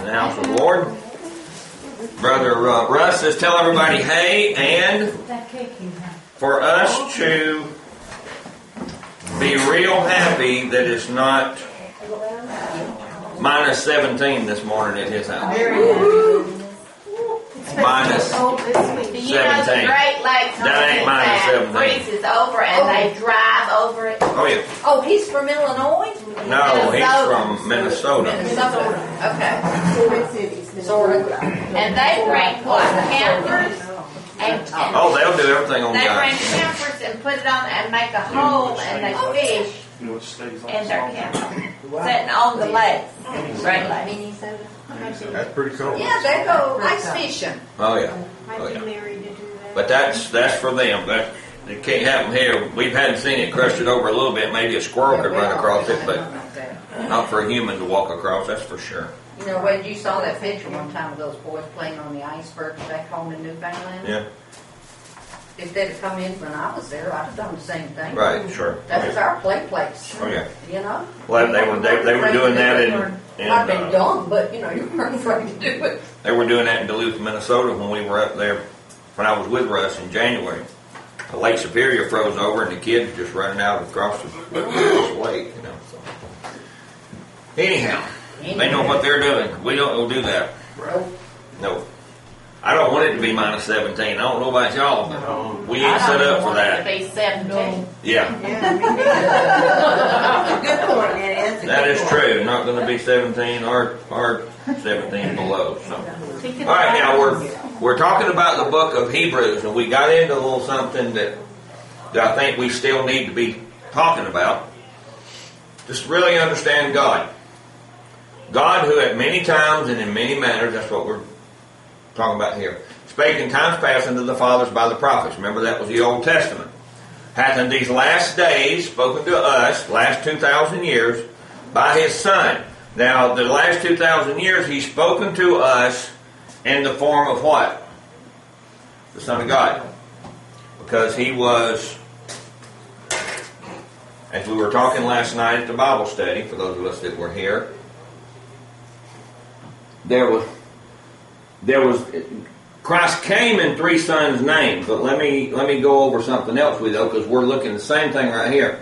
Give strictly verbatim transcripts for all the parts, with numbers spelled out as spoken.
in the house of the Lord. Brother uh, Russ says, tell everybody hey, and for us to be real happy that it's not minus seventeen this morning at his house. Minus seventeen. You know, the Great Lakes that ain't minus seventeen. Freezes over and they drive over it. Oh yeah. Oh, he's from Illinois? No, he's from Minnesota. Minnesota. Okay. Sort of. And they bring what? Campers? And, and Oh, they'll do everything on they bring guys. campers and put it on and make a hole and they fish in their camper. Sitting on the lake. Great Lakes. That's pretty cool. Yeah, they go ice fishing. Oh yeah. Oh yeah. But that's that's for them. That it can't happen here. We hadn't seen it crusted over a little bit. Maybe a squirrel could run across it, but not for a human to walk across. That's for sure. You know, when you saw that picture one time of those boys playing on the icebergs back home in Newfoundland? Yeah. If they'd have come in when I was there, I'd have done the same thing. Right. Sure. That was our play place. Oh yeah. You know? Well, they were they, they were doing that in. in I've been uh, dumb, but you know, you weren't afraid to do it. They were doing that in Duluth, Minnesota when we were up there. When I was with Russ in January, the Lake Superior froze over, and the kids just running out across the, across the lake. You know. So. Anyhow. They know what they're doing. We don't do that. Right. No. I don't want it to be minus seventeen. I don't know about y'all, but we ain't set up for that. I don't want it to be seventeen. Yeah. Good point, it is. That is true. Not going to be seventeen or, or seventeen below. So. All right, now we're we're talking about the book of Hebrews, and we got into a little something that, that I think we still need to be talking about. Just really understand God. God, who at many times and in many manners, that's what we're talking about here, spake in times past unto the fathers by the prophets. Remember, that was the Old Testament. Hath in these last days spoken to us, last two thousand years, by His Son. Now, the last two thousand years, He's spoken to us in the form of what? The Son of God. Because He was, as we were talking last night at the Bible study, for those of us that were here, There was, there was, Christ came in three sons' names, but let me let me go over something else with you, because we're looking at the same thing right here.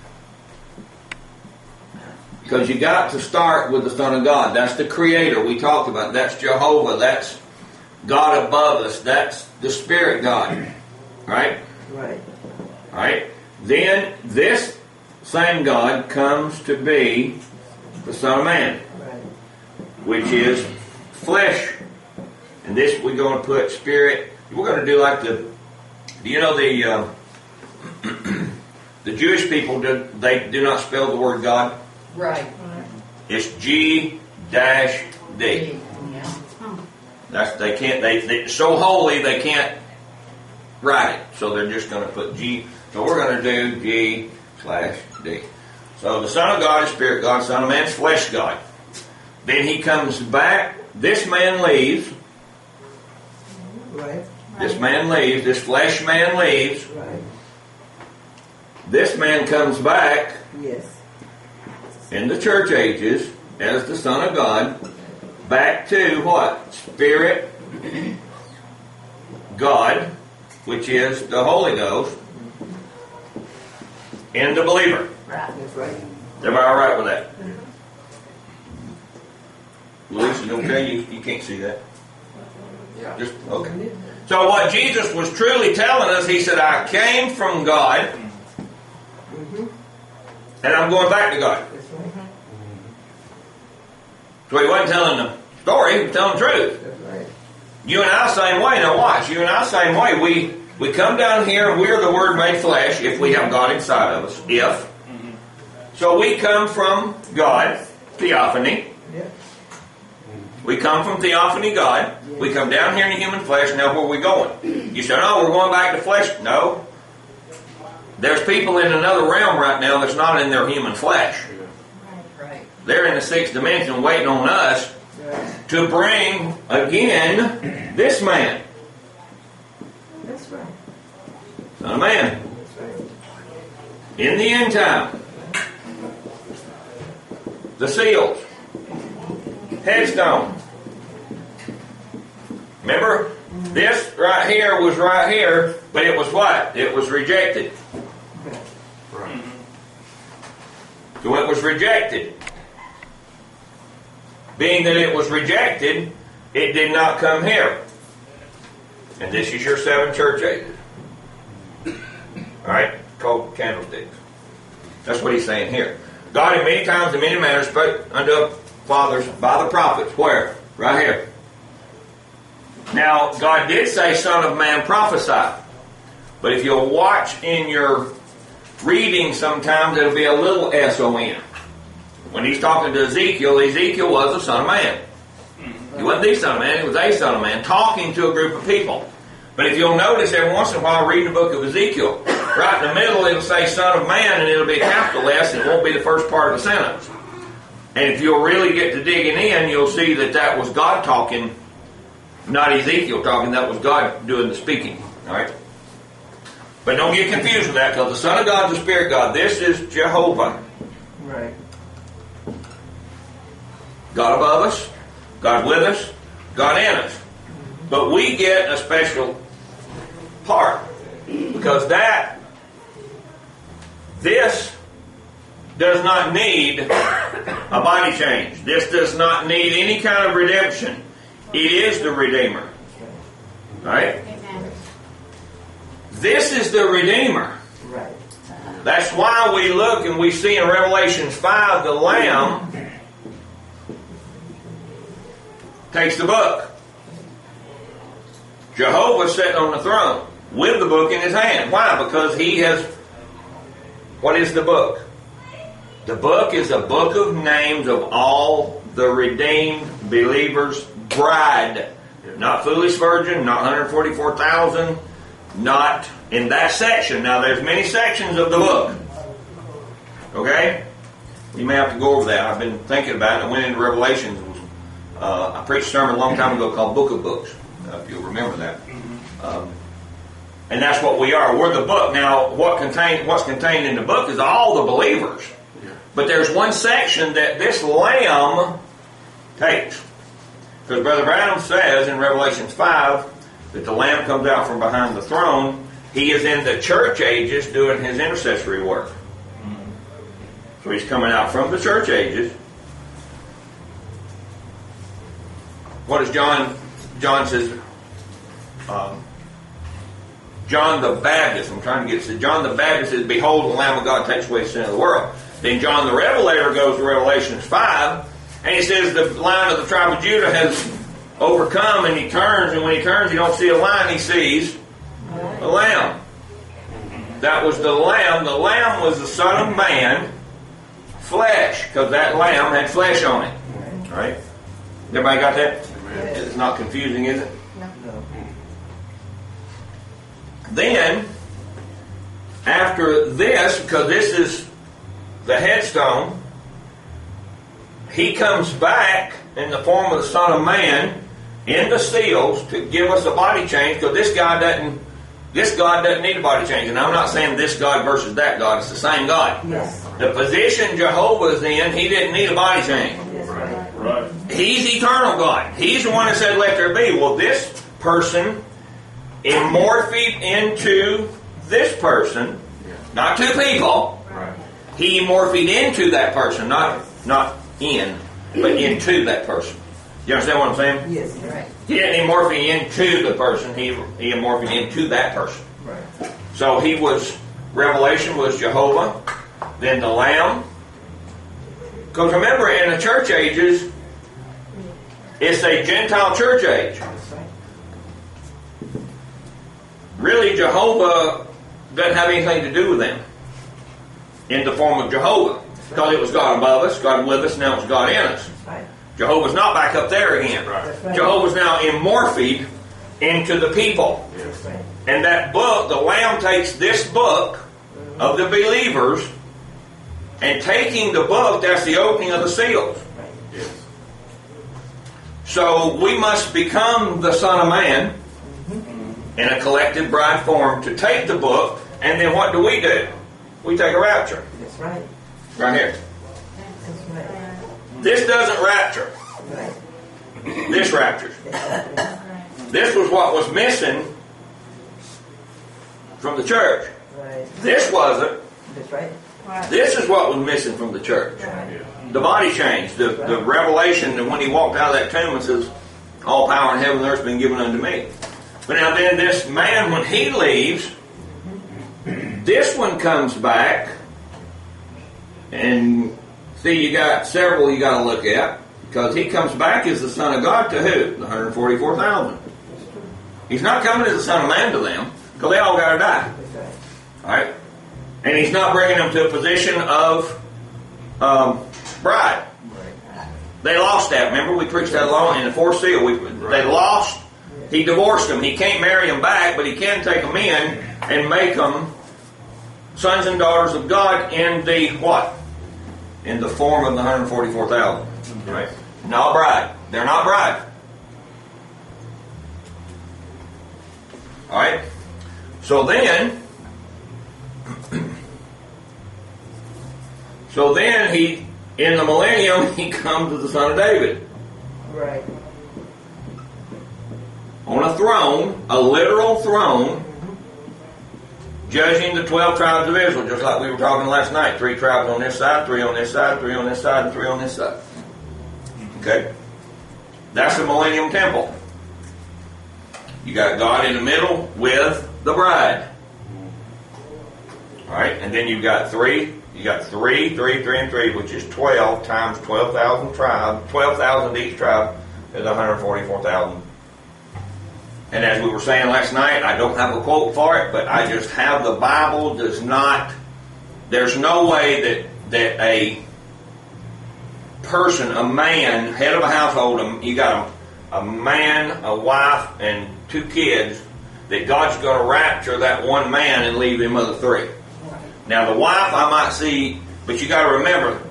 Because you got to start with the Son of God. That's the Creator we talked about. That's Jehovah. That's God above us. That's the Spirit God. Right? Right. Right? Then this same God comes to be the Son of Man. Which is flesh. And this we're going to put spirit. We're going to do like the, do you know the uh, the Jewish people, do, they do not spell the word God? Right. It's G dash D. Yeah. That's, they can't, they, they, so holy they can't write it. So they're just going to put G. So we're going to do G slash D. So the Son of God is Spirit God, Son of Man is flesh God. Then He comes back. This man leaves. Right. This man leaves. This flesh man leaves. Right. This man comes back Yes. in the church ages as the Son of God, back to what? Spirit God, which is the Holy Ghost, in the believer. Right. That's right. Everybody all right with that? Luis, is it okay? You, you can't see that? Yeah. Just, okay. So what Jesus was truly telling us, He said, I came from God, Mm-hmm. and I'm going back to God. That's right. So He wasn't telling the story, He was telling the truth. That's right. You and I same way. Now watch, you and I same way. We we come down here and we are the Word made flesh if we have God inside of us. If. So we come from God, theophany. Yeah. We come from theophany God. We come down here in the human flesh. Now where are we going? You say, no, we're going back to flesh. No. There's people in another realm right now that's not in their human flesh. Right. They're in the sixth dimension waiting on us Right. to bring again this man. That's right. Son of Man. That's right. In the end time. The seals. Headstone. Remember, this right here was right here, but it was what? It was rejected. Right. So it was rejected. Being that it was rejected, it did not come here. And this is your seven church ages. Alright? Called candlesticks. That's what he's saying here. God in many times and many manners spoke unto fathers by the prophets. Where? Right here. Now, God did say, Son of Man, prophesy. But if you'll watch in your reading sometimes, it'll be a little S O N. When he's talking to Ezekiel, Ezekiel was the Son of Man. He wasn't the Son of Man, he was a Son of Man, talking to a group of people. But if you'll notice, every once in a while, reading the book of Ezekiel, right in the middle it'll say Son of Man, and it'll be a capital S, and it won't be the first part of the sentence. And if you'll really get to digging in, you'll see that that was God talking, not Ezekiel talking, that was God doing the speaking. Alright? But don't get confused with that, because the Son of God is the Spirit God. This is Jehovah. Right. God above us, God with us, God in us. But we get a special part, because that, this does not need a body change. This does not need any kind of redemption. It is the Redeemer. Right? Amen. This is the Redeemer. Right. That's why we look and we see in Revelation five, the Lamb takes the book. Jehovah sitting on the throne with the book in his hand. Why? Because he has... What is the book? The book is a book of names of all the redeemed believers' bride. Not foolish virgin, not one hundred forty-four thousand, not in that section. Now there's many sections of the book. Okay? You may have to go over that. I've been thinking about it. I went into Revelation. Uh, I preached a sermon a long time ago called Book of Books, uh, if you'll remember that. Um, and that's what we are. We're the book. Now, what contain, what's contained in the book is all the believers. But there's one section that this Lamb takes. Because Brother Branham says in Revelation five that the Lamb comes out from behind the throne. He is in the church ages doing his intercessory work. So he's coming out from the church ages. What does John, John says, um, John the Baptist, I'm trying to get it, John the Baptist says, behold, the Lamb of God takes away the sin of the world. Then John the Revelator goes to Revelation five, and he says the Lion of the tribe of Judah has overcome, and he turns, and when he turns, he don't see a lion, he sees a lamb. That was the Lamb. The Lamb was the Son of Man, flesh, because that lamb had flesh on it. Right? Everybody got that? It's not confusing, is it? No. Then, after this, because this is the headstone, he comes back in the form of the Son of Man in the seals to give us a body change, because this guy doesn't this God doesn't need a body change. And I'm not saying this God versus that God, it's the same God. Yes. The position Jehovah's in, he didn't need a body change. Yes. Right. Right. He's eternal God. He's the one that said, let there be. Well, this person immorphed into this person, not two people. Right. He morphed into that person, not not in, but into that person. You understand what I'm saying? Yes. Right. He didn't morph into the person, he, he morphed into that person. Right. So he was, Revelation was Jehovah, then the Lamb. Because remember, in the church ages, it's a Gentile church age. Really, Jehovah doesn't have anything to do with them in the form of Jehovah. Because it was God above us, God with us, now it's God in us. Right. Jehovah's not back up there again. Right. Jehovah's now immorphed into the people. Yes. Right. And that book, the Lamb takes this book of the believers, and taking the book, that's the opening of the seals. Right. Yes. So we must become the Son of Man in a collective bride form to take the book, and then what do we do? We take a rapture. That's right. Right here. That's right. This doesn't rapture. Right. This raptures. This was what was missing from the church. Right. This wasn't. That's right. This is what was missing from the church. The body change, the, the revelation that when he walked out of that tomb and says, all power in heaven and earth has been given unto me. But now then this man, when he leaves, this one comes back, and see, you got several you got to look at, because he comes back as the Son of God to who? The one hundred forty-four thousand. He's not coming as the Son of Man to them, because they all got to die. All right? And he's not bringing them to a position of um, bride. They lost that. Remember, we preached that along in the fourth seal. We, they lost. He divorced them. He can't marry them back, but he can take them in and make them sons and daughters of God in the what? In the form of the one hundred forty-four thousand. Right? Not bride. They're not bride. All right? So then, so then he, in the millennium, he comes as the Son of David. Right. On a throne, a literal throne, judging the twelve tribes of Israel, just like we were talking last night. Three tribes on this side, three on this side, three on this side, and three on this side. Okay? That's the millennium temple. You got God in the middle with the bride. Alright, and then you've got three, you got three, three, three, and three, which is twelve times twelve thousand tribes, twelve thousand each tribe is one hundred forty-four thousand. And as we were saying last night, I don't have a quote for it, but I just have the Bible does not, there's no way that, that a person, a man, head of a household, you got a, a man, a wife, and two kids, that God's going to rapture that one man and leave them other three. Now the wife I might see, but you got to remember,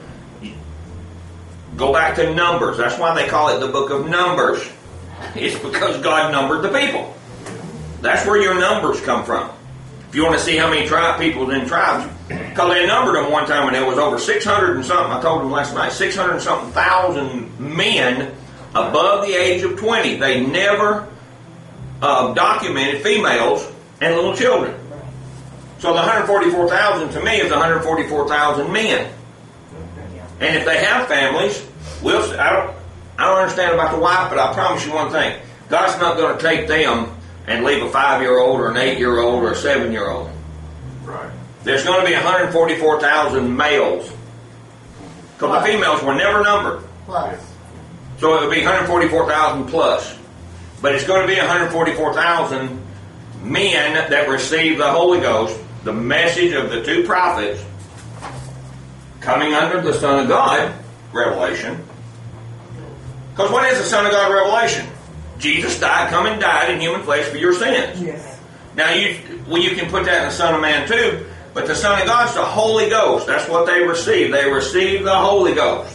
go back to Numbers. That's why they call it the book of Numbers. It's because God numbered the people. That's where your numbers come from. If you want to see how many tribe people in tribes, because they numbered them one time and it was over six hundred and something, I told them last night, six hundred and something thousand men above the age of twenty. They never uh, documented females and little children. So the one hundred forty-four thousand to me is one hundred forty-four thousand men. And if they have families, we'll, I don't, I don't understand about the wife, but I promise you one thing. God's not going to take them and leave a five-year-old or an eight-year-old or a seven-year-old. Right. There's going to be one hundred forty-four thousand males. Because the females were never numbered. Plus. So it would be one hundred forty-four thousand plus. But it's going to be one hundred forty-four thousand men that receive the Holy Ghost, the message of the two prophets, coming under the Son of God revelation. Because what is the Son of God revelation? Jesus died, come and died in human flesh for your sins. Yes. Now, you well, you can put that in the Son of Man too, but the Son of God's the Holy Ghost. That's what they receive. They receive the Holy Ghost.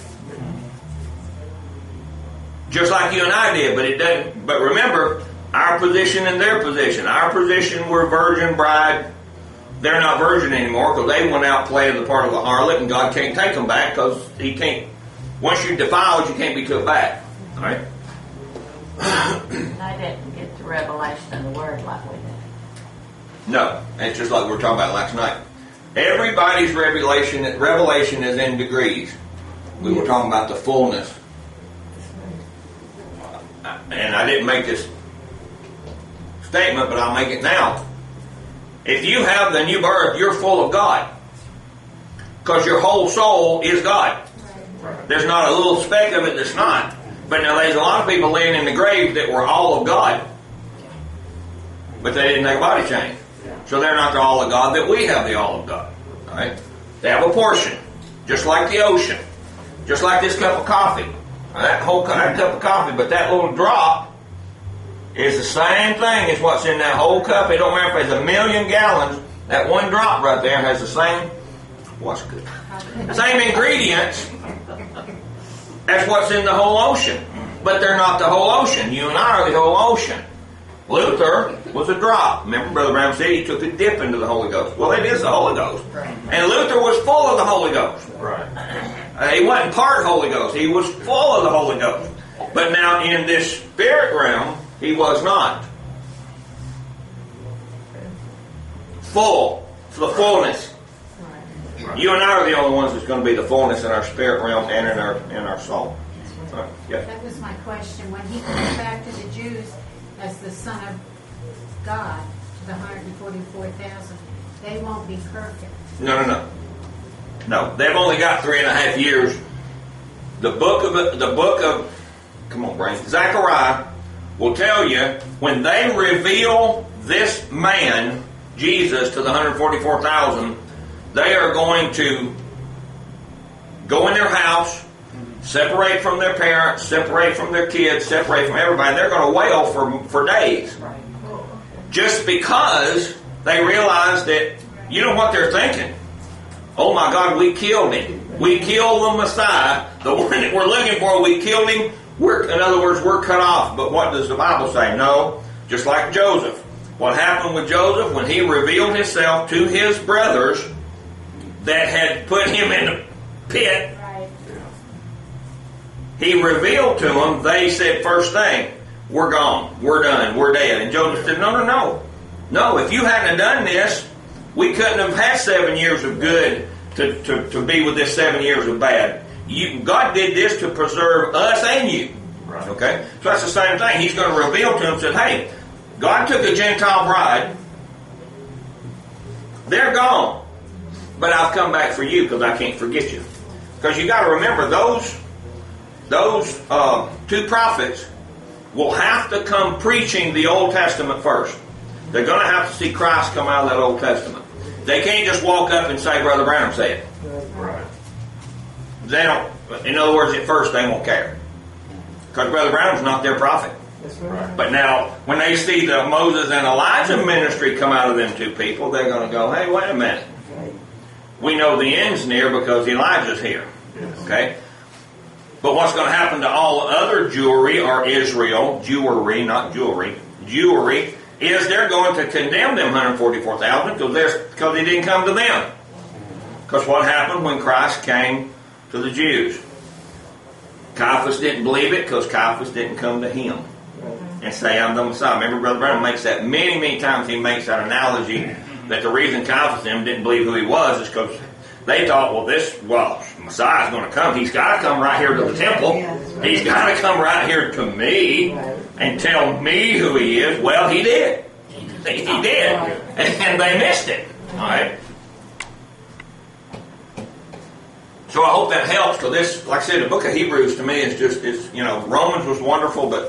Just like you and I did, but it doesn't. But remember, our position and their position. Our position, we're virgin bride. They're not virgin anymore because they went out playing the part of the harlot, and God can't take them back because He can't. Once you're defiled, you can't be took back. All right. I didn't get the revelation of the Word like we did. No, it's just like we were talking about last night. Everybody's revelation revelation is in degrees. We were talking about the fullness. And I didn't make this statement, but I'll make it now. If you have the new birth, you're full of God. Because your whole soul is God. There's not a little speck of it that's not. But now there's a lot of people laying in the grave that were all of God. But they didn't take a body change. So they're not the all of God that we have the all of God. All right? They have a portion. Just like the ocean. Just like this cup of coffee. That whole that cup of coffee, but that little drop is the same thing as what's in that whole cup. It don't matter if there's a million gallons. That one drop right there has the same, what's good? Same ingredients as what's in the whole ocean. But they're not the whole ocean. You and I are the whole ocean. Luther was a drop. Remember Brother Brown said he took a dip into the Holy Ghost. Well, it is the Holy Ghost. And Luther was full of the Holy Ghost. Right. Uh, he wasn't part Holy Ghost. He was full of the Holy Ghost. But now in this spirit realm, He was not. Full. It's the fullness. You and I are the only ones that's going to be the fullness in our spirit realm and in our in our soul. Right. Yeah. That was my question. When he comes back to the Jews as the Son of God, to the one hundred forty-four thousand, they won't be perfect. No, no, no. No, they've only got three and a half years. The book of the book of, come on, brain, Zechariah will tell you when they reveal this man, Jesus, to the one hundred forty-four thousand, they are going to go in their house, separate from their parents, separate from their kids, separate from everybody. They're going to wail for, for days. Just because they realize that, you know what they're thinking? Oh my God, we killed him. We killed the Messiah. The one that we're looking for, we killed him. We're, in other words, we're cut off. But what does the Bible say? No, just like Joseph. What happened with Joseph when he revealed himself to his brothers that had put him in the pit? Right. He revealed to them, they said first thing, we're gone, we're done, we're dead. And Joseph said, no, no, no. No, if you hadn't done this, we couldn't have had seven years of good to, to, to be with this seven years of bad. You, God did this to preserve us and you. Right. Okay? So that's the same thing. He's going to reveal to them, said, hey, God took a Gentile bride. They're gone. But I've come back for you because I can't forget you. Because you got to remember, those, those uh, two prophets will have to come preaching the Old Testament first. They're going to have to see Christ come out of that Old Testament. They can't just walk up and say, Brother Branham said it. Right. They don't, in other words, at first they won't care. Because Brother Branham's not their prophet. That's right. But now, when they see the Moses and Elijah ministry come out of them two people, they're going to go, hey, wait a minute. We know the end's near because Elijah's here. Okay? But what's going to happen to all other Jewry or Israel, Jewry, not jewelry, Jewry, is they're going to condemn them one hundred forty-four thousand because because he didn't come to them. Because what happened when Christ came to the Jews? Caiaphas didn't believe it because Caiaphas didn't come to him and say, I'm the Messiah. Remember, Brother Branham makes that many, many times. He makes that analogy that the reason Caiaphas and them didn't believe who he was is because they thought, well, this, well, Messiah's going to come. He's got to come right here to the temple. He's got to come right here to me and tell me who he is. Well, he did. He did. And they missed it. All right? So I hope that helps. So this, like I said, the book of Hebrews to me is just, is, you know, Romans was wonderful, but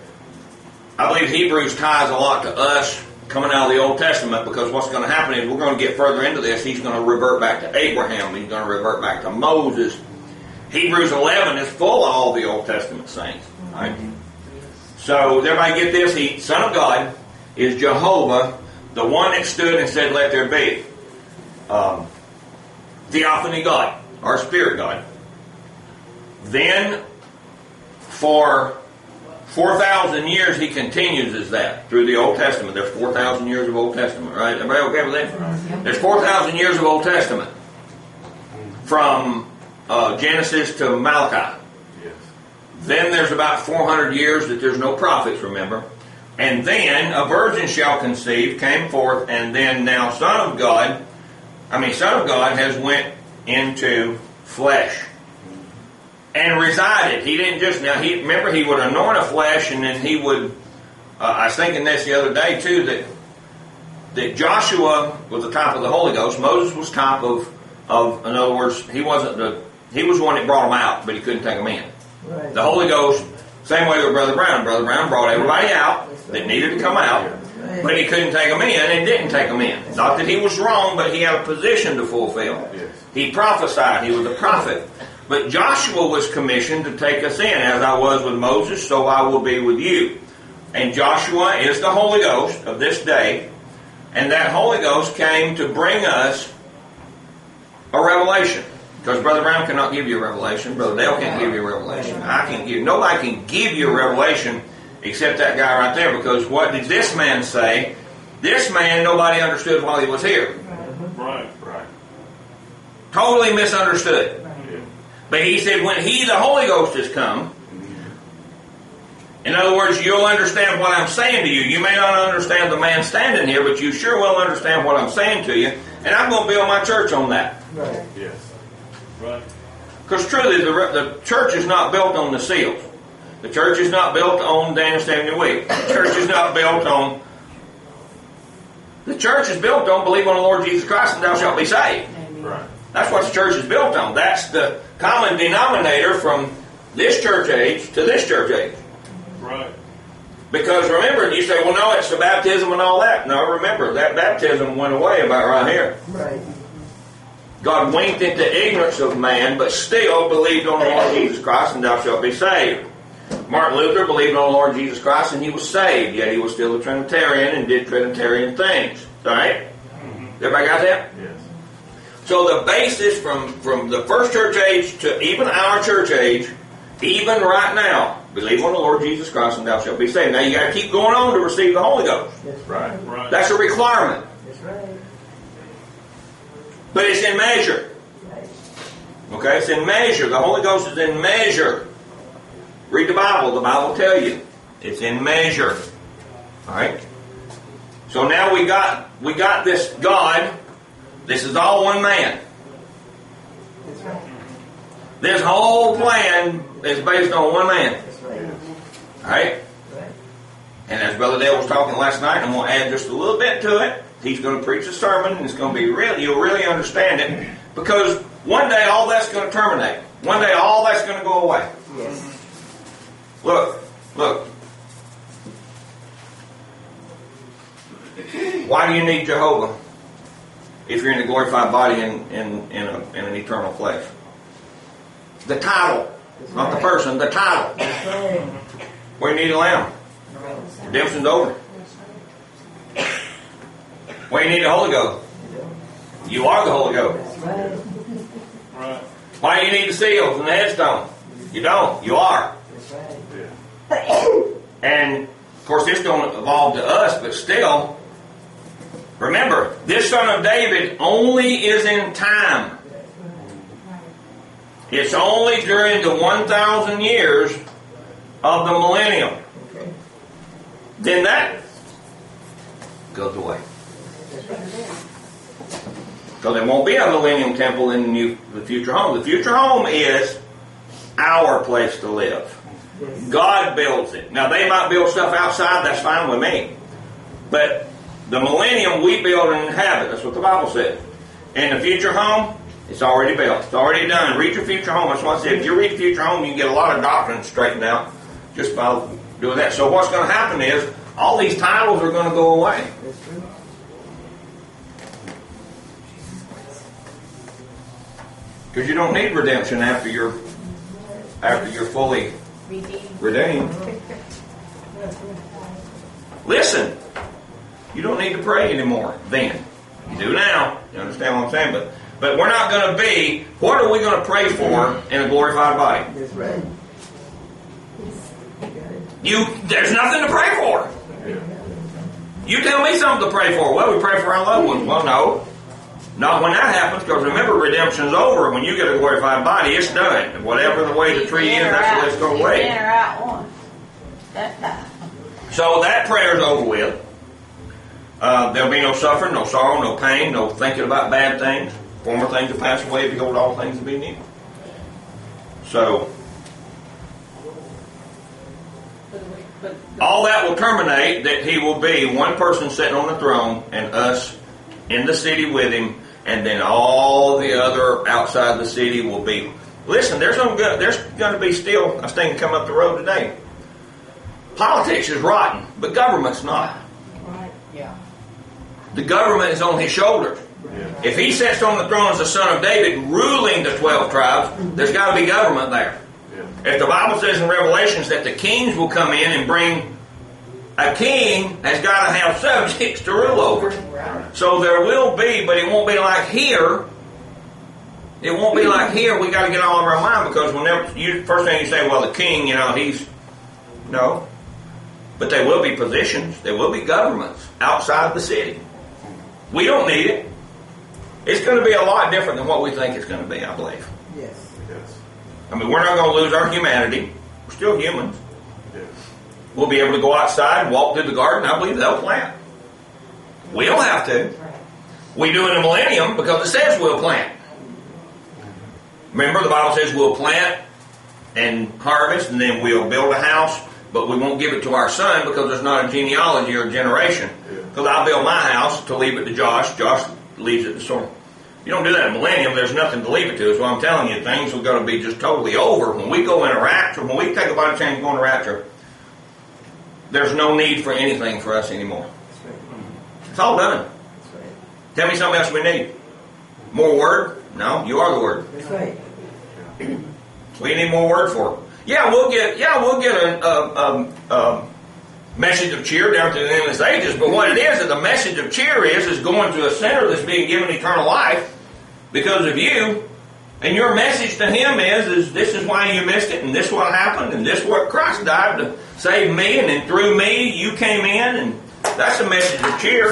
I believe Hebrews ties a lot to us coming out of the Old Testament, because what's going to happen is we're going to get further into this. He's going to revert back to Abraham. He's going to revert back to Moses. Hebrews eleven is full of all the Old Testament saints. Right? So does everybody get this? He, Son of God is Jehovah, the one that stood and said, let there be. Um, Theophany God, our Spirit God. Then for four thousand years he continues as that through the Old Testament. There's four thousand years of Old Testament, right? Everybody okay with that? There's four thousand years of Old Testament. From uh, Genesis to Malachi. Yes. Then there's about four hundred years that there's no prophets, remember? And then a virgin shall conceive, came forth, and then now Son of God, I mean Son of God has went into flesh. And resided. He didn't just, now he, remember he would anoint a flesh and then he would, uh, I was thinking this the other day too, that that Joshua was the type of the Holy Ghost. Moses was type of, of, in other words, he wasn't the, he was the one that brought them out, but he couldn't take them in. Right. The Holy Ghost, same way with Brother Brown. Brother Brown brought everybody out that needed to come out, but he couldn't take them in and didn't take them in. Not that he was wrong, but he had a position to fulfill. He prophesied. He was a prophet. But Joshua was commissioned to take us in. As I was with Moses, so I will be with you. And Joshua is the Holy Ghost of this day. And that Holy Ghost came to bring us a revelation. Because Brother Brown cannot give you a revelation. Brother Dale can't give you a revelation. I can't give. Nobody can give you a revelation except that guy right there. Because what did this man say? This man nobody understood while he was here. Right, right. Totally misunderstood. But he said when he, the Holy Ghost, has come, In other words, you'll understand what I'm saying to you. You may not understand the man standing here, but you sure will understand what I'm saying to you. And I'm going to build my church on that. Right. Yes. Right. Because truly, the, the church is not built on the seals. The church is not built on Daniel seventy weeks. The church is not built on... The church is built on believe on the Lord Jesus Christ and thou shalt be saved. Right. That's what the church is built on. That's the common denominator from this church age to this church age. Right. Because remember, you say, well, no, it's the baptism and all that. No, remember, that baptism went away about right here. Right. God winked into ignorance of man, but still believed on the Lord Jesus Christ and thou shalt be saved. Martin Luther believed on the Lord Jesus Christ and he was saved, yet he was still a Trinitarian and did Trinitarian things. Alright? Everybody got that? Yes. So the basis from, from the first church age to even our church age, even right now, believe on the Lord Jesus Christ and thou shalt be saved. Now you got to keep going on to receive the Holy Ghost. That's Right. Right. That's a requirement. That's right. But it's in measure. Okay? It's in measure. The Holy Ghost is in measure. Read the Bible. The Bible will tell you. It's in measure. Alright? So now we got we got this God. This is all one man. That's right. This whole plan is based on one man. That's right. Alright? Right. And as Brother Dale was talking last night, I'm going to add just a little bit to it. He's going to preach a sermon, and it's going to be real. You'll really understand it. Because one day all that's going to terminate. One day all that's going to go away. Yes. Look, look. Why do you need Jehovah if you're in a glorified body in, in, in, a, in an eternal flesh? The title, not the person, the title. That's right. Where you need a lamb. Redemption's over. Where you need the Holy Ghost. You are the Holy Ghost. That's right. Right. Why do you need the seals and the headstone? You don't. You are. That's right. Yeah. And, of course, this don't evolve to us, but still, remember, this son of David only is in time. It's only during the one thousand years of the millennium. Okay. Then that goes away. So there won't be a millennium temple in the, new, the future home. The future home is our place to live. Yes. God builds it. Now they might build stuff outside, that's fine with me. But the millennium we build and inhabit. That's what the Bible says. And the future home, it's already built. It's already done. Read your future home. That's what I said. If you read the future home, you can get a lot of doctrine straightened out just by doing that. So what's going to happen is all these titles are going to go away. That's true. Because you don't need redemption after you're after you're fully Redeemed. redeemed. Listen, you don't need to pray anymore then. You do now. You understand what I'm saying? But but we're not going to be, what are we going to pray for in a glorified body? That's right. You got it. You there's nothing to pray for. You tell me something to pray for. Well, we pray for our loved ones. Well, no. Not when that happens, because remember, redemption's over. When you get a glorified body, it's done. Whatever the way the tree is, that's the way it's going to He's wait. in or out one. That time. So that prayer's over with. Uh, there'll be no suffering, no sorrow, no pain, no thinking about bad things. Former things will pass away, behold, all things will be new. So, all that will terminate that he will be one person sitting on the throne and us in the city with him, and then all the other outside the city will be. Listen, there's some good, there's going to be still a thing coming up the road today. Politics is rotten, but government's not. Right, yeah. The government is on his shoulders. Yeah. If he sits on the throne as the son of David, ruling the twelve tribes, there's got to be government there. Yeah. If the Bible says in Revelations that the kings will come in and bring, a king has got to have subjects to rule over. Right. So there will be, but it won't be like here. It won't be like here. We got to get all of our mind, because whenever you first thing you say, well, the king, you know, he's no. But there will be positions. There will be governments outside the city. We don't need it. It's going to be a lot different than what we think it's going to be, I believe. Yes. Yes. I mean, we're not going to lose our humanity. We're still humans. Yes. We'll be able to go outside and walk through the garden. I believe they'll plant. We'll have to. We do in the millennium because it says we'll plant. Remember, the Bible says we'll plant and harvest, and then we'll build a house, but we won't give it to our son because there's not a genealogy or a generation. Because I'll build my house to leave it to Josh. Josh leaves it to someone. You don't do that in millennium. There's nothing to leave it to. So I'm telling you, things are going to be just totally over. When we go in a rapture, when we take a body change and go in a rapture, there's no need for anything for us anymore. It's all done. Tell me something else we need. More word? No, you are the word. That's right. We need more word for it. Yeah, we'll get. Yeah, we'll get a, a, a, a message of cheer down to the end of the ages. But what it is, that the message of cheer is, is going to a sinner that's being given eternal life because of you, and your message to him is, is this is why you missed it, and this is what happened, and this is what Christ died to save me, and then through me you came in, and that's a message of cheer.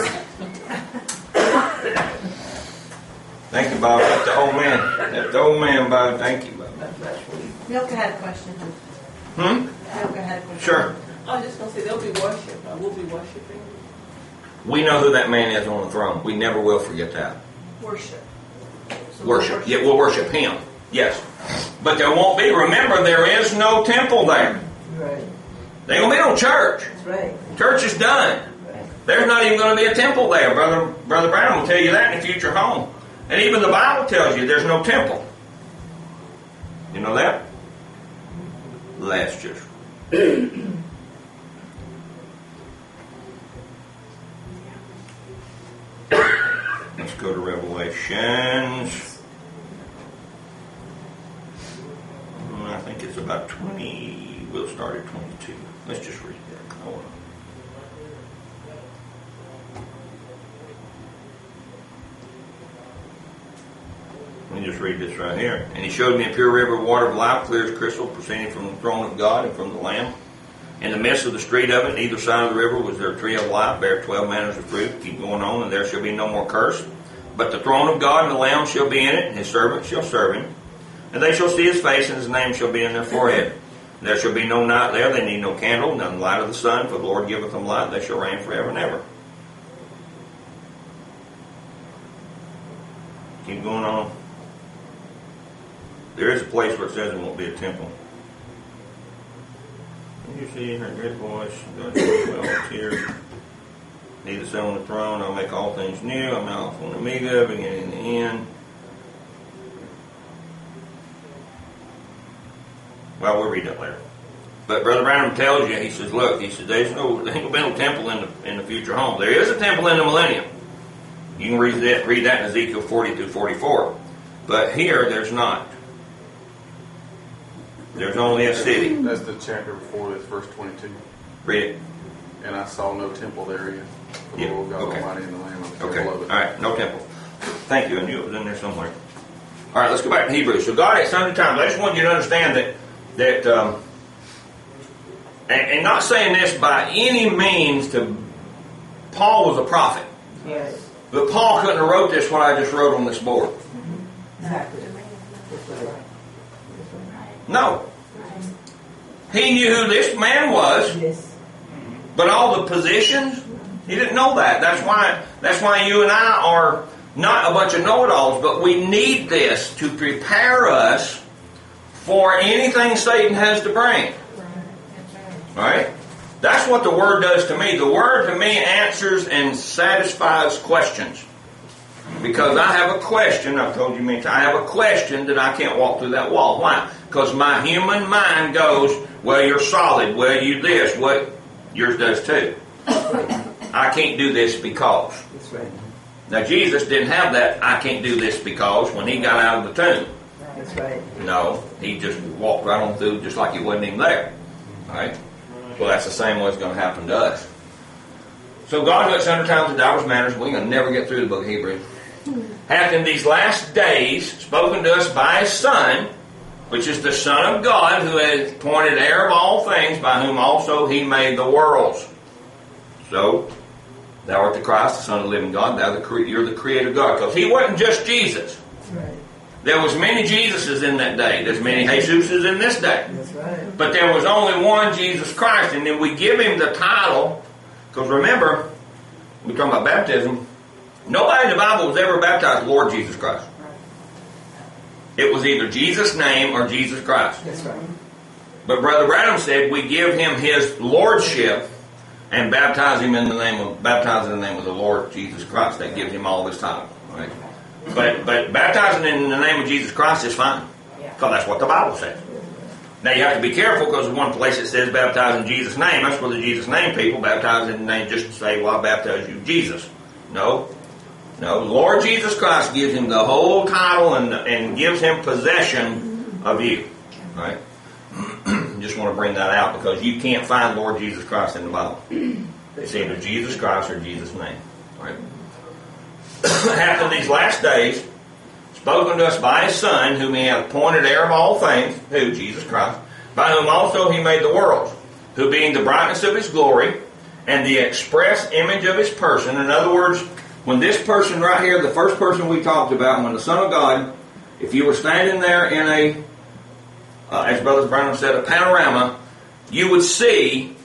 Thank you, Bob. That's the old man. That's the old man, Bob. Thank you, Bob. Milka had a question. Hmm? Milka had a question. Sure. I was just going to say, there'll be worship. I will be worshiping. We know who that man is on the throne. We never will forget that. Worship. So Worship. we'll Yeah, we'll worship him. Yes. But there won't be, remember, there is no temple there. Right. There ain't going to be no church. That's right. Church is done. There's not even going to be a temple there. Brother Brother Brown will tell you that in the future home. And even the Bible tells you there's no temple. You know that? Let's just. Let's go to Revelations. I think it's about twenty. We'll start at twenty-two. Let's just read that. Hold on. Let me just read this right here. And he showed me a pure river of water of life, clear as crystal, proceeding from the throne of God and from the Lamb. In the midst of the street of it, on either side of the river, was there a tree of life, bare twelve manners of fruit. Keep going on, and there shall be no more curse. But the throne of God and the Lamb shall be in it, and his servants shall serve him. And they shall see his face, and his name shall be in their forehead. And there shall be no night there. They need no candle, none light of the sun, for the Lord giveth them light. They shall reign forever and ever. Keep going on. There is a place where it says there won't be a temple. Can you see her great voice? God, well, here. Neither sit on the throne. I'll make all things new. I'm Alpha and Omega, beginning and the end. Well, we'll read that later. But Brother Branham tells you, he says, look, he says, there's no, there ain't going to be no temple in the, in the future home. There is a temple in the millennium. You can read that, read that in Ezekiel forty through forty-four. But here, there's not. There's only a city. That's the chapter before this, verse twenty-two. Read it. And I saw no temple therein. For Yeah, the Lord God okay. Almighty and the Lamb of the Okay. temple All of it. right. No temple. Thank you. I knew it was in there somewhere. All right. Let's go back to Hebrews. So God at sundry times. I just want you to understand that that, um, and, and not saying this by any means to. Paul was a prophet, Yes. but Paul couldn't have wrote this what I just wrote on this board. Exactly. No. He knew who this man was, Yes. but all the positions, he didn't know that. That's why. That's why you and I are not a bunch of know-it-alls, but we need this to prepare us for anything Satan has to bring. Right? That's what the Word does to me. The Word to me answers and satisfies questions. Because I have a question, I've told you many times, I have a question that I can't walk through that wall. Why? Because my human mind goes, well, you're solid, well, you this, what yours does too. I can't do this because. That's right. Now, Jesus didn't have that, I can't do this because, when he got out of the tomb. That's right. No, he just walked right on through just like he wasn't even there. Right? Well, that's the same way it's going to happen to us. So God looks under times and divers manners. We're going to never get through the book of Hebrews. Hath in these last days spoken to us by His Son, which is the Son of God, who has appointed heir of all things, by whom also He made the worlds. So, thou art the Christ, the Son of the living God. Thou the cre- you're the Creator God. Because He wasn't just Jesus. Right. There was many Jesuses in that day. There's many Jesuses in this day. That's right. But there was only one Jesus Christ. And then we give him the title, because remember, we're talking about baptism. Nobody in the Bible was ever baptized Lord Jesus Christ. It was either Jesus' name or Jesus Christ. That's right. But Brother Branham said we give him his lordship and baptize him in the name of baptize in the name of the Lord Jesus Christ. That gives him all this title. Right? But but baptizing in the name of Jesus Christ is fine, because that's what the Bible says. Now you have to be careful, because one place it says baptize in Jesus' name. That's for the Jesus name people. Baptize in the name just to say, well, I baptize you Jesus. No. No, Lord Jesus Christ gives him the whole title and, and gives him possession of you. Right? Just want to bring that out, because you can't find Lord Jesus Christ in the Bible. It's either Jesus Christ or Jesus' name. Right? After these last days, spoken to us by his Son, whom he hath appointed heir of all things, who? Jesus Christ, by whom also he made the worlds, who being the brightness of his glory and the express image of his person. In other words, when this person right here, the first person we talked about, when the Son of God, if you were standing there in a, uh, as Brother Branham said, a panorama, you would see,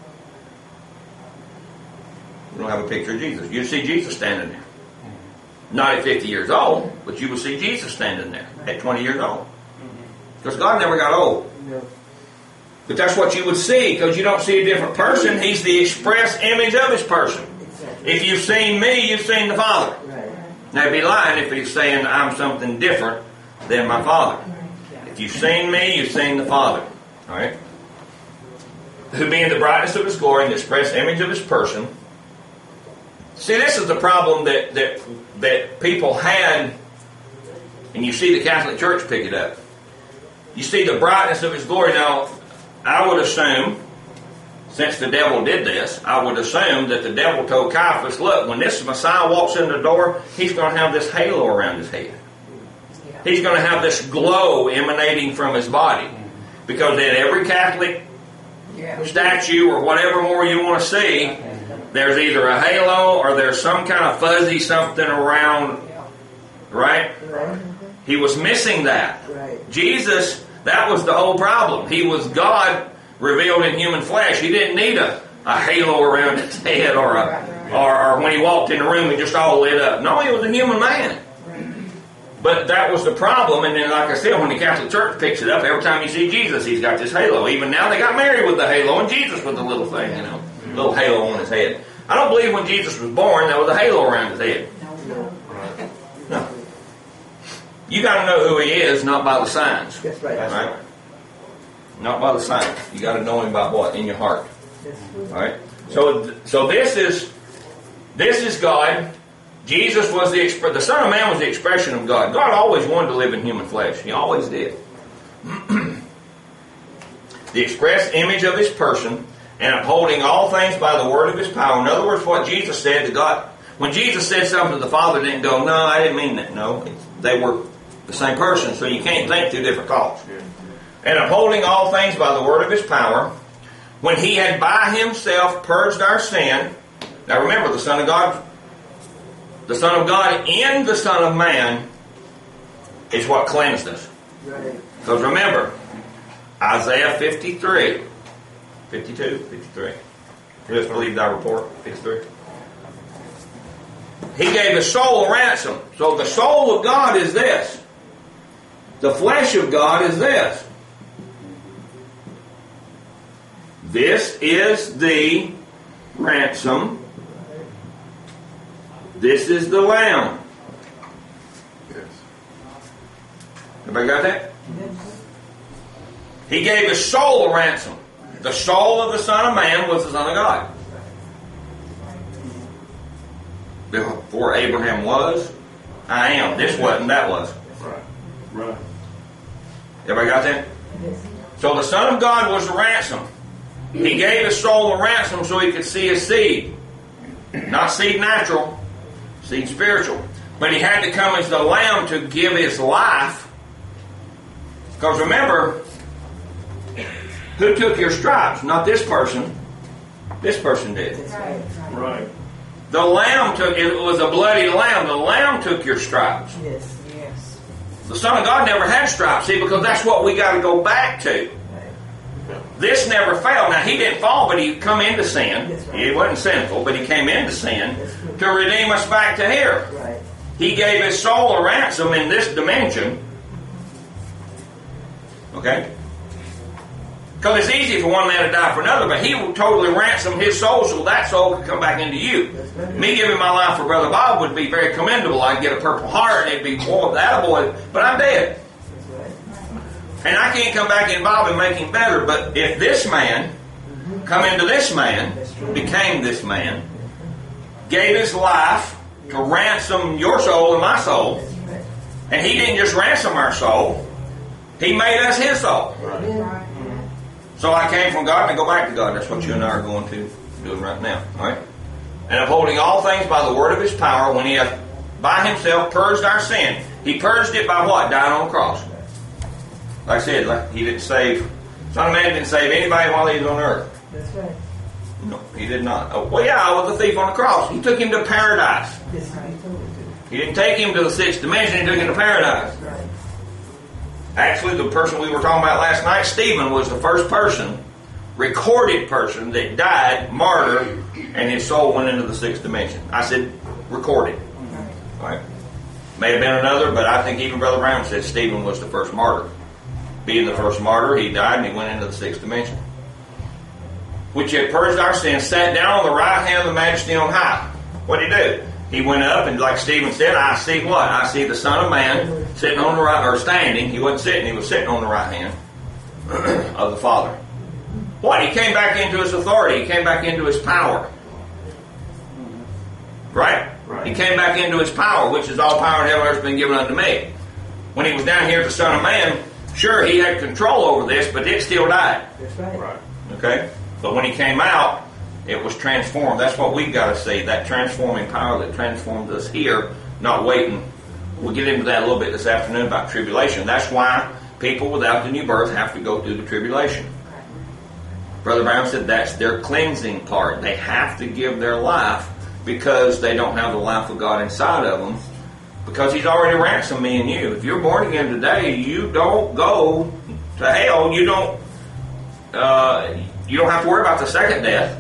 we don't have a picture of Jesus, you'd see Jesus standing there. Not at fifty years old, but you would see Jesus standing there at twenty years old. Because God never got old. But that's what you would see, because you don't see a different person. He's the express image of his person. If you've seen me, you've seen the Father. Right. Now, he'd be lying if he's saying I'm something different than my Father. If you've seen me, you've seen the Father. All right? Who being the brightness of his glory and the express image of his person. See, this is the problem that, that, that people had, and you see the Catholic Church pick it up. You see the brightness of his glory. Now, I would assume, since the devil did this, I would assume that the devil told Caiaphas, look, when this Messiah walks in the door, he's going to have this halo around his head. He's going to have this glow emanating from his body. Because in every Catholic statue or whatever more you want to see, there's either a halo or there's some kind of fuzzy something around, right? He was missing that. Jesus, that was the whole problem. He was God revealed in human flesh. He didn't need a, a halo around his head or, a, or or when he walked in the room, he just all lit up. No, he was a human man. But that was the problem. And then, like I said, when the Catholic Church picks it up, every time you see Jesus, he's got this halo. Even now, they got Mary with the halo and Jesus with the little thing, you know, little halo on his head. I don't believe when Jesus was born, there was a halo around his head. No. You got to know who he is, not by the signs. That's right. Right? Not by the signs. You got to know him by what? In your heart. All right. So, so this is this is God. Jesus was the expre- the Son of Man was the expression of God. God always wanted to live in human flesh. He always did. The express image of his person, and upholding all things by the word of his power. In other words, what Jesus said to God, when Jesus said something to the Father, didn't go, no, I didn't mean that. No, they were the same person, so you can't think two different thoughts. And upholding all things by the word of his power, when he had by himself purged our sin. Now remember, the Son of God, the Son of God in the Son of Man is what cleansed us. Because remember, Isaiah fifty-three, fifty-two, fifty-three. Who has believed our report? fifty-three. He gave his soul a ransom. So the soul of God is this. The flesh of God is this. This is the ransom. This is the lamb. Yes. Everybody got that? He gave his soul a ransom. The soul of the Son of Man was the Son of God. Before Abraham was, I am. This wasn't, that was. Right. Right. Everybody got that? So the Son of God was the ransom. He gave his soul a ransom so he could see his seed. Not seed natural, seed spiritual. But he had to come as the lamb to give his life. Because remember, who took your stripes? Not this person. This person did. Right. The lamb took, it was a bloody lamb. The lamb took your stripes. Yes. Yes. The Son of God never had stripes, see, because that's what we got to go back to. This never fell. Now, he didn't fall, but he come into sin. He wasn't sinful, but he came into sin to redeem us back to here. He gave his soul a ransom in this dimension. Okay? Because it's easy for one man to die for another, but he will totally ransom his soul so that soul could come back into you. Me giving my life for Brother Bob would be very commendable. I'd get a Purple Heart, and it'd be, boy, that boy, but I'm dead. And I can't come back in Bob and make him better, but if this man come into this man, became this man, gave his life to ransom your soul and my soul, and he didn't just ransom our soul, he made us his soul. So I came from God and I go back to God. That's what you and I are going to doing right now. All right? And upholding all things by the word of his power, when he hath by himself purged our sin. He purged it by what? Dying on the cross. Like I said, like he didn't save, Son of Man didn't save anybody while he was on earth. That's right. No, he did not. Oh, well, yeah, I was the thief on the cross. He took him to paradise. Yes, he told me to. He didn't take him to the sixth dimension. He took him to paradise. Right. Actually, the person we were talking about last night, Stephen, was the first person, recorded person, that died, martyred, and his soul went into the sixth dimension. I said, recorded. All right. May have been another, but I think even Brother Brown said Stephen was the first martyr. Being the first martyr, he died and he went into the sixth dimension. Which had purged our sins, sat down on the right hand of the Majesty on high. What did he do? He went up, and like Stephen said, I see what? I see the Son of Man sitting on the right, or standing. He wasn't sitting, he was sitting on the right hand of the Father. What? He came back into his authority. He came back into his power. Right? Right. He came back into his power, which is all power in heaven and earth has been given unto me. When he was down here as the Son of Man, sure, he had control over this, but it still died. That's right. Right. Okay? But when he came out, it was transformed. That's what we've got to see, that transforming power that transformed us here, not waiting. We'll get into that a little bit this afternoon about tribulation. That's why people without the new birth have to go through the tribulation. Brother Brown said that's their cleansing part. They have to give their life because they don't have the life of God inside of them, because he's already ransomed me and you. If you're born again today, you don't go to hell. You don't uh, you don't have to worry about the second death.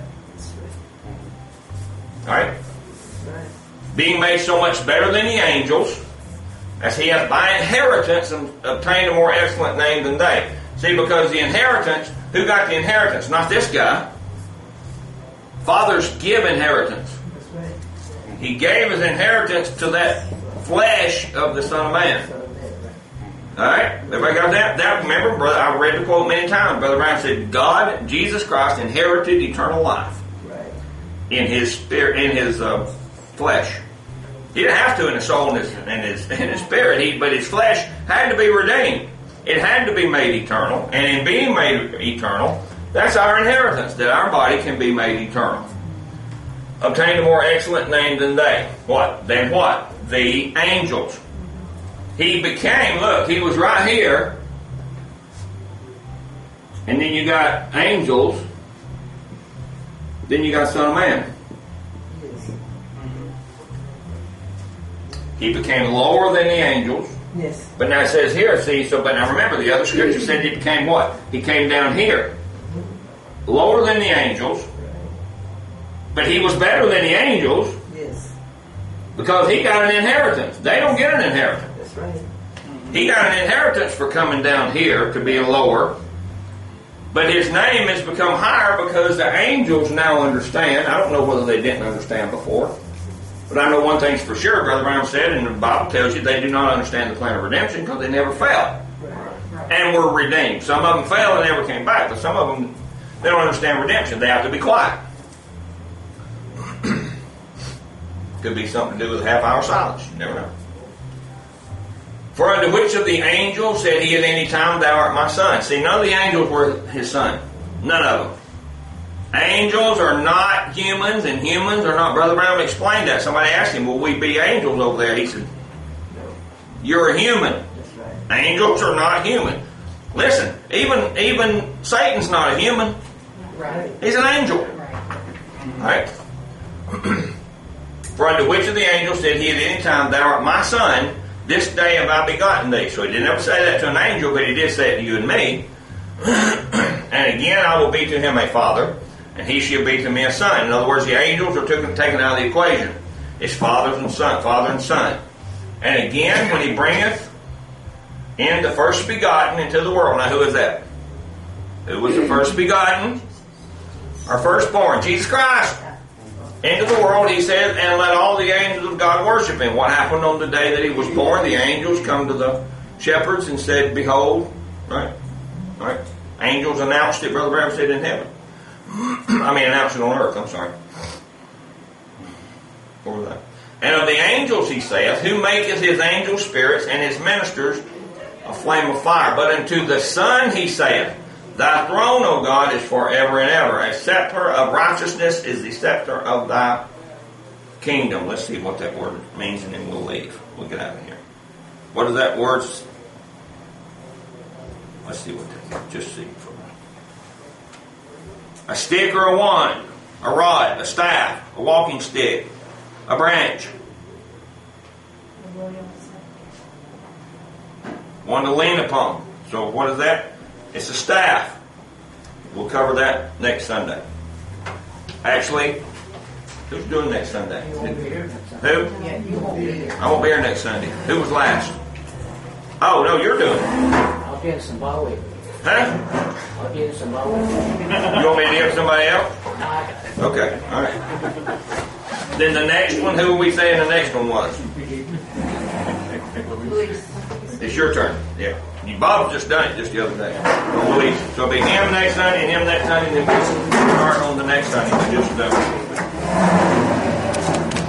Alright? Being made so much better than the angels, as he hath by inheritance obtained a more excellent name than they. See, because the inheritance, who got the inheritance? Not this guy. Fathers give inheritance. He gave his inheritance to that flesh of the Son of Man. Alright? Everybody got that? That, remember, brother, I've read the quote many times. Brother Brown said, God, Jesus Christ, inherited eternal life in his spirit, in his uh, flesh. He didn't have to in his soul and his, in his, in his spirit, he, but his flesh had to be redeemed. It had to be made eternal. And in being made eternal, that's our inheritance, that our body can be made eternal. Obtained a more excellent name than they. What? Than what? The angels. He became, look, he was right here. And then you got angels. Then you got Son of Man. Yes. He became lower than the angels. Yes. But now it says here, see, so but now remember the other scripture said he became what? He came down here. Lower than the angels. But he was better than the angels. Yes. Because he got an inheritance. They don't get an inheritance. That's right. He got an inheritance for coming down here to be lower. But his name has become higher because the angels now understand. I don't know whether they didn't understand before. But I know one thing's for sure, Brother Brown said, and the Bible tells you they do not understand the plan of redemption because they never fell. And were redeemed. Some of them fell and never came back. But some of them, they don't understand redemption. They have to be quiet. Could be something to do with a half hour silence. You never know. For unto which of the angels said he at any time, thou art my son? See, none of the angels were his son. None of them. Angels are not humans, and humans are not. Brother Brown explained that. Somebody asked him, will we be angels over there? He said, you're a human. Angels are not human. Listen, even even Satan's not a human. Right. He's an angel. Right? For unto which of the angels said he at any time, thou art my son, this day have I begotten thee. So he didn't ever say that to an angel, but he did say it to you and me. And again, I will be to him a father, and he shall be to me a son. In other words, the angels are taken, taken out of the equation. It's fathers and son, father and son. And again, when he bringeth in the first begotten into the world. Now, who is that? Who was the first begotten? Our firstborn, Jesus Christ. Into the world, he said, and let all the angels of God worship him. What happened on the day that he was born? The angels come to the shepherds and said, behold, right? Right? Angels announced it, Brother Branham said, in heaven. I mean, announced it on earth, I'm sorry. What was that? And of the angels, he saith, who maketh his angels spirits and his ministers a flame of fire. But unto the Son he saith, thy throne, O God, is forever and ever. A scepter of righteousness is the scepter of thy kingdom. Let's see what that word means, and then we'll leave. We'll get out of here. What does that word? Let's see what that just see for a minute. A stick or a wand, a rod, a staff, a walking stick, a branch. One to lean upon. So what is that? It's a staff. We'll cover that next Sunday. Actually, who's doing next Sunday? You won't be here next Sunday. Who? Yeah, you won't be here. I won't be here next Sunday. Who was last? Oh, no, you're doing it. I'll get some Bowie. Huh? I'll get some Bowie. You want me to give somebody else? No, I got it. Okay, all right. Then the next one, who are we saying the next one was? It's your turn. Yeah. You, Bob just done it just the other day. On Luis. So it'll be him next Sunday and him next Sunday, and then we'll start on the next Sunday. We just uh,